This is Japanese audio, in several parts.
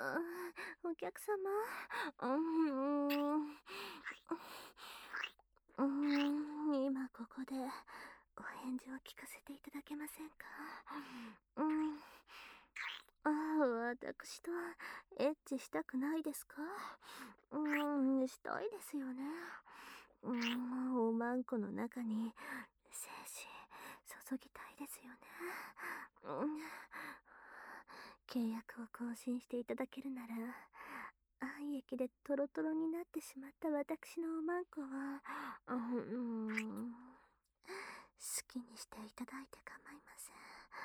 お客様、今ここでお返事を聞かせていただけませんか？私とエッチしたくないですか？したいですよね。おまんこの中に精子注ぎたいですよね。契約を更新していただけるなら、愛液でトロトロになってしまった私のおまんこは、好きにしていただいて構いません。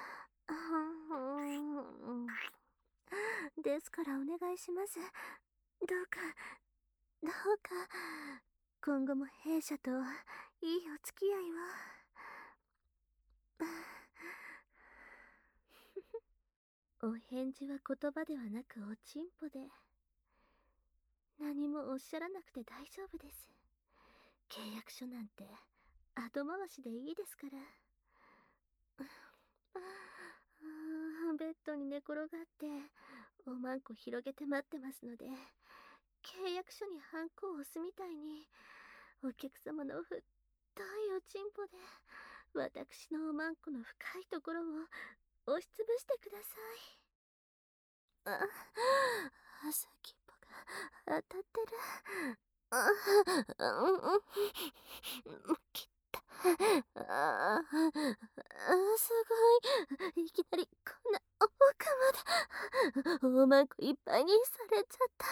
ですからお願いします。どうか、どうか、今後も弊社といいお付き合いを。お返事は言葉ではなくおちんぽで。何もおっしゃらなくて大丈夫です。契約書なんて後回しでいいですから。ベッドに寝転がっておまんこ広げて待ってますので、契約書にハンコを押すみたいにお客様の太いおちんぽで私のおまんこの深いところを押しつぶしてください。先っぽが当たってる。きったすごい。いきなりこんな奥までおまんこいっぱいにされちゃった。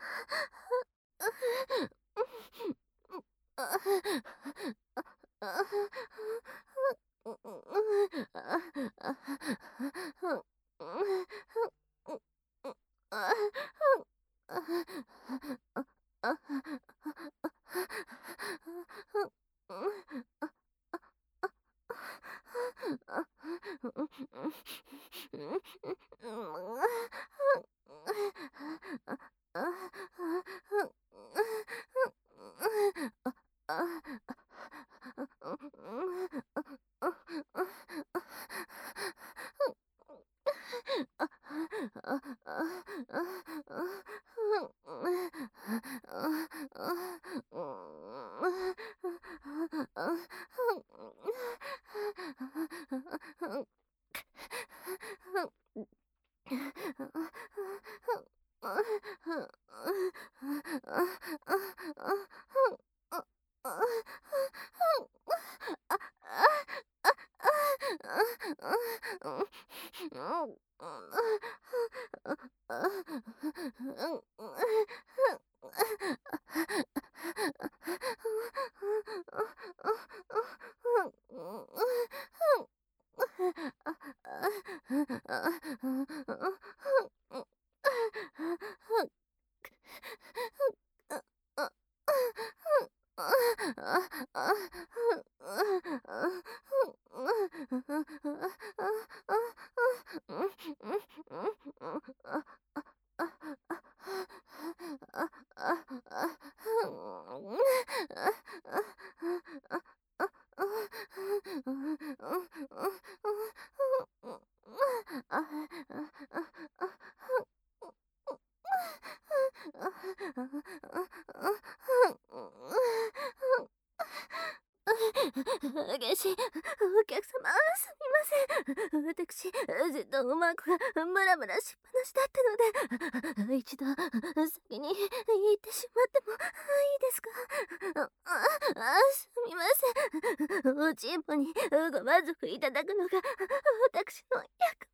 激しい。お客様、すみません。私、ずっとおまんこがムラムラしっぱなしだったので、一度、先に言ってしまってもいいですか？すみません。おちんぽにご満足いただくのが私の役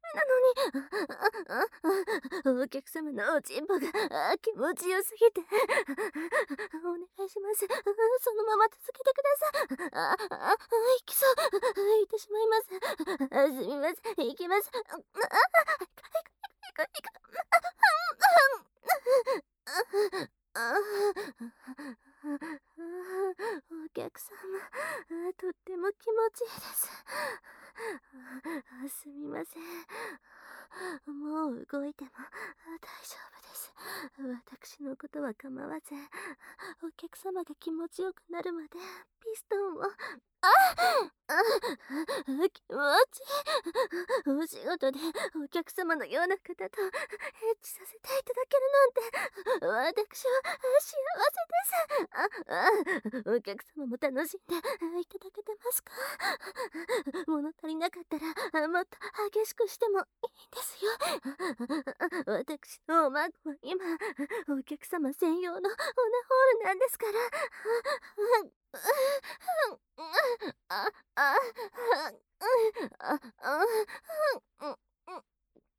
目なのに。お客様のおちんぽが気持ちよすぎて。お願いします。そのまま続けてください。いきそう。いってしまいます。すみません。いきます。いか。お客様、とっても気持ちいいです。すみません。もう動いても大丈夫です。私のことは構わず、お客様が気持ちよくなるまでピストンを気持ちいい。お仕事でお客様のような方とエッチさせていただけるなんて、私は幸せです。お客様も楽しんでいただけてますか？物足りなかったらもっと激しくしてもいいんですよ。私のおまんこは今お客様専用のオナホールなんですから。あ、あ、あ、あ、うん、うん。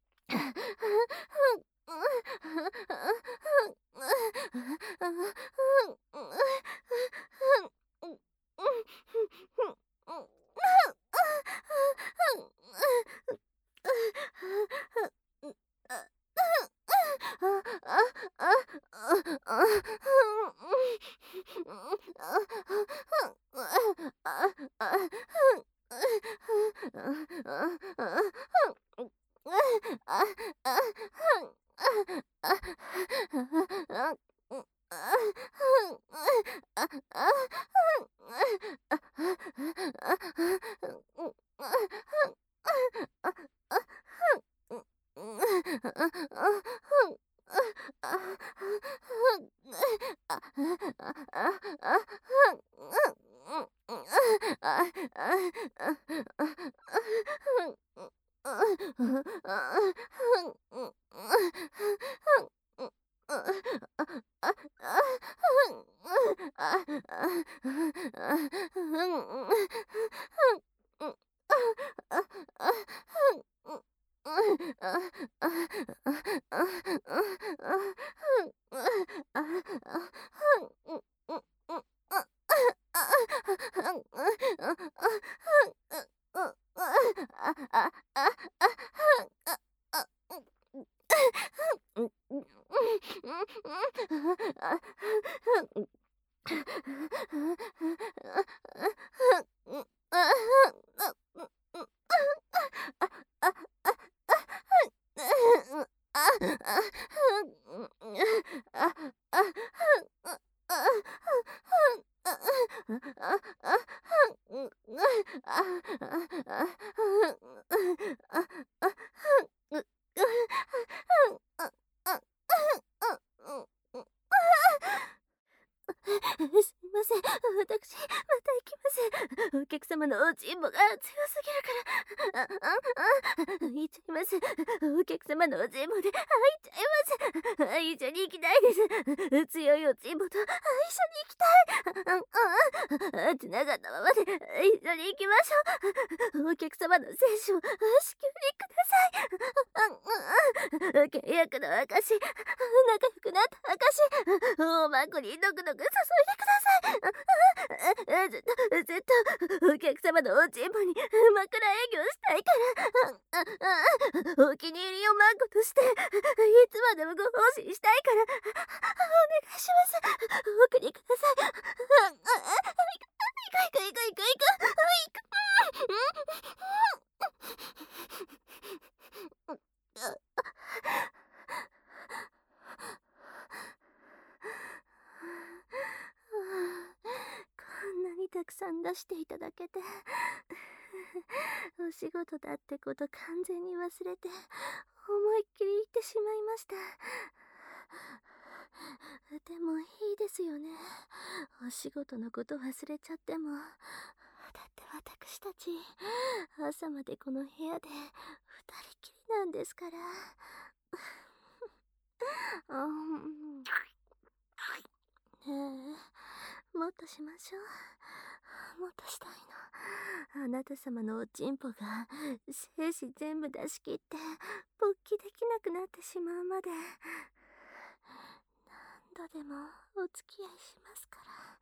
すみません。私、また行きます。お客様のおちんぼが強すぎるから。行っちゃいます。お客様のおちんぼで入っちゃいます。一緒に行きたいです。強いおちんぼと一緒に行きたい。繋がったままで一緒に行きましょう。お客様の精子を至急にください。契約の証、仲良くなった証、おまんこにドクドク注いでください。ずっとお客様のおちんぼに枕営業したいから、お気に入りおまんことしていつまでもご奉仕したいから、お願いします。お送りください。こんなにたくさん出していただけてお仕事だってこと完全に忘れて思いっきり言ってしまいました。でもいいですよね。お仕事のこと忘れちゃっても。だって私たち朝までこの部屋で二人きりなんですから。ねえ、もっとしましょう。もっとしたいの。あなた様のおちんぽが精子全部出し切って勃起できなくなってしまうまで何度でもお付き合いしますから。